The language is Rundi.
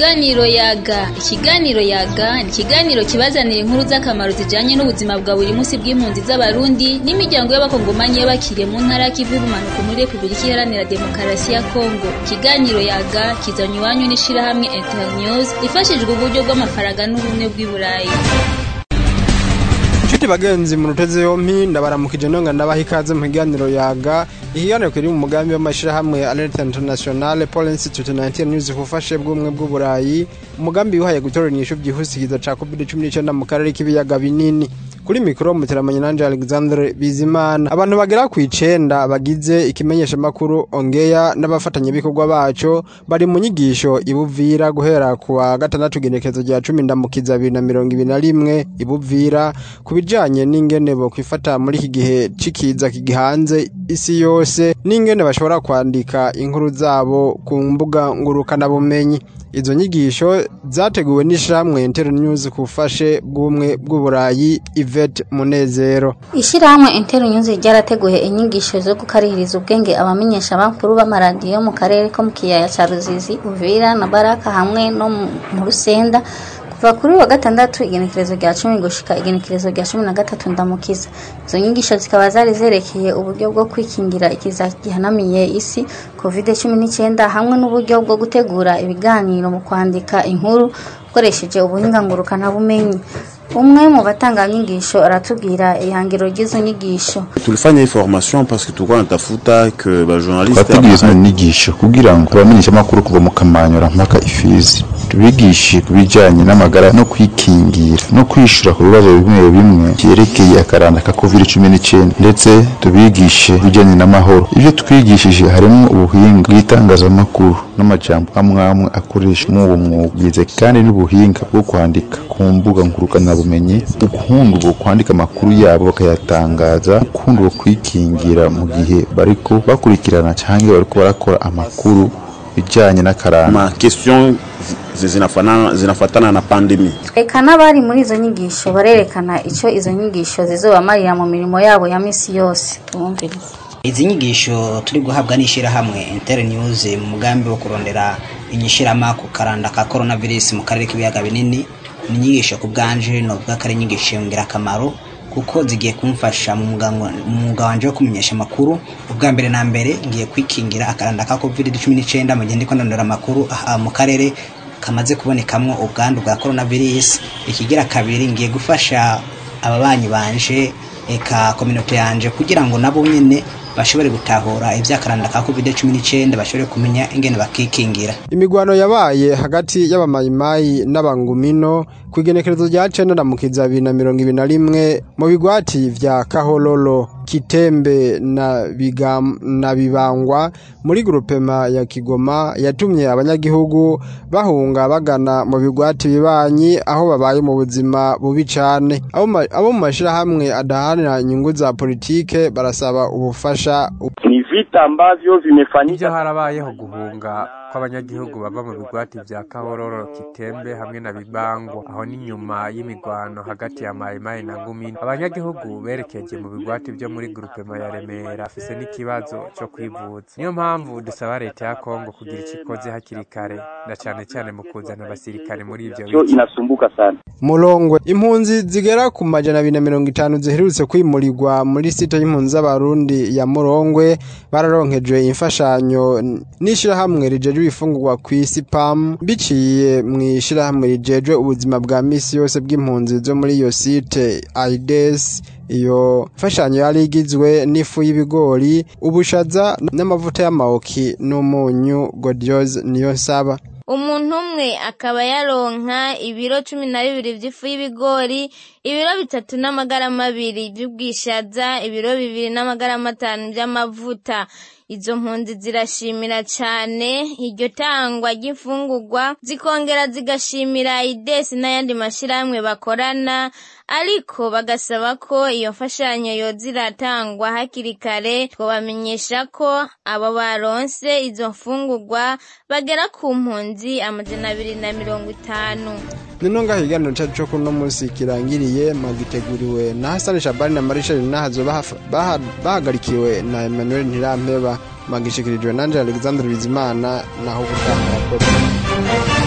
Ikiganiro Yaga ni ikiganiro kibazanira inkuru z'akamaro zijanye n'ubuzima bwa buri munsi bw'impunzi z'abarundi n'imiryango y'abakongomani y'abakiriye mu ntara y'Kivu y'ubumanuko muri Republika Iharanira Demokarasi ya Kongo. Ikiganiro Yaga kizanywe iwanyu n'ishirahamwe Internews ifashijwe uburyo bw'amafaranga n'ubumwe bw'i Burayi. Chuti bagenzi munuteze yompi ndabaramukije nonga ndabaha ikaze mu kiganiro Yaga. Ikiganiro kiri mu mugambi w'amashirahamwe Alert International Paul Institute 19 News kufashe bw'umwe bw'u Burayi. Umugambi wihaye gutoranya inyishu byihuse ca COVID-19 mu karere k'ibiyaga binini. Kuri mikro muteramanye nanje Alexandre Bizimana. Abantu bagera ku 9 bagize ikimenyesha makuru Ongeya n'abafatanye bikorwa baco bari mu nyigisho ibuvira guhera kuwa gatandatu genekezo rya 10 ndamukiza 2021 ibuvira kubijanye n'ingene bo kwifata muri iki gihe cikiza kigihanze isi yose n'ingene bashobora kwandika inkuru zabo ku mbuga ngurukana bumenyi. Izo nyigisho zateguwe n'ishiramwe Internews kufashe bw'umwe bw'u Burayi Yvette Munezero. Ishiramwe Internews ryarateguye inyigisho zo gukarihiriza ubwenge abamenyesha bakuru b'amaradiyo mu karere ko mu kiyaya ca Ruzizi, Uvira na Baraka hamwe no mu Rusenda kuva kuri wa gatandatu igenekerezo rya 10 gushika igenekerezo rya 13 ndamukiza. Izo nyigisho zikaba zari zerekeye uburyo bwo kwikingira ikiza gihanamiye isi COVID-19 hamwe n'uburyo bwo gutegura ibiganiro mu kwandika inkuru ukoresheje ubuhinga ngurukana bumenyi. Umwe mu batanga nyigisho aratubwira ihangiro ry'izo nyigisho. Tulifanya information parce que tukwa natafuta que ba journaliste bategize nyigisho kugira ngo abamenyesha makuru kuva mu Kamanyora mpaka Ifizi tubigishe kubijanye n'amagara no kwikingira no kwishura ku bibazo bimwe bimwe cyerekeye akaranda ka COVID-19 ndetse tubigishe bijanye n'amahoro. Ivyo twigishije harimo ubuhinga bw'itangazamakuru n'amajambo amwamwe akoresha mu uwo mwugize kandi n'ubuhinga bwo kwandika ku mbuga ngurukana bumenyi, ukundu bwo kwandika amakuru yabo bakayatangaza, ukundu bwo kwikingira mu gihe bariko bakurikirana canke bariko barakora amakuru bijanye n'akaranda. Ma question zinafatana na pandemi. Eka n'abari muri izo nyigisho barerekana ico izo nyigisho zizobamarira mu mirimo yabo ya misi yose. Tumumvirize. Izi nyigisho turi guhabwa n'ishirahamwe Internews mu mugambi wo kurondera inyishirama ku karanda ka coronavirus mu karere k'ibiyaga binini. Ni nyigisho ku bwanje no bw'akare nyigisho ngirakamaro kuko zigiye kumfasha mu mwuga wanje wo kumenyesha makuru. Ubwa mbere na mbere ngiye kwikingira akaranda ka COVID-19 mu gihe ndiko ndondora amakuru mu karere kamaze kubonekamwo ubwandu bwa coronavirus. Ikigira kabiri ngiye gufasha ababanyi banje eka community yanje kugira ngo nabo nyene bashobore gutahura ivyakaranda ka COVID-19 bashobore kumenya ingene bakikingira. Imigwano yabaye hagati y'abamayimayi n'abangumino kwigenekerezo rya 9 ndamukiza 2021 mu bigwati vya Kahororo, Kitembe na Bibangwa muri grupema ya Kigoma yatumye abanyagihugu bahunga bagana mu bigwati bibanyi aho babaye mu buzima bubi cane. Abo mu mashirahamwe adahanira inyungu za politike barasaba ubufasha. Ni vita ambavyo vimefanyika. Harabayeho guhunga kw'abanyagihugu bava mu bigwati vya Kahororo, Kitembe hamwe na Bibango aho ni nyuma y'imigwano hagati ya Mayimayi na Ngumino. Abanyagihugu berekeje mu bigwati byo muri grupema ya Remera afise n'ikibazo cyo kwivuza. Niyo mpamvu dusaba leta ya Kongo kugira ikikoze hakiri kare na cyane mu kuzana abasirikare muri ivyo bice. Inasumbuka sana. Mulongwe impunzi zigera ku majana 250 ziherutse kwimurirwa muri site y'impunzi z'abarundi ya Mulongwe bararonkejwe imfashanyo n'ishirahamwe rijeje ifungurwa kw'isi PAM biciye mw'ishirahamwe rijeje ubuzima bwa misi yose bw'impunzi zo muri iyo site AIDS. Iyo fashanyo yari igizwe n'ifu y'ibigori, ubushaza n'amavuta y'amaoki n'umunyu. Godios niyo saba. Umuntu umwe akaba yaronka ibiro 12 by'ifu y'ibigori, ibiro 3 n'amagarama 2 by'ubwishaza, ibiro 2 n'amagarama 5 by'amavuta. Izo mpunzi zirashimira cyane iryo tangwa ry'ifungurwa, zikongera zigashimira IDES n'ayandi mashiramwe bakorana, ariko bagasaba ko iyo mfashanyo yoziratangwa hakiri kare. Twabamenyesha ko abo baronse izo mfungurwa bagera ku mpunzi 250. Nino ngahiganiro cyacu kuno munsi kirangiriye magiteguriwe na Hassan Shabani na Marisha Nahazo bahagarikiwe na Emmanuel Ntirampeba, magishikirijwe nanje Alexandre Bizimana naho gutanga.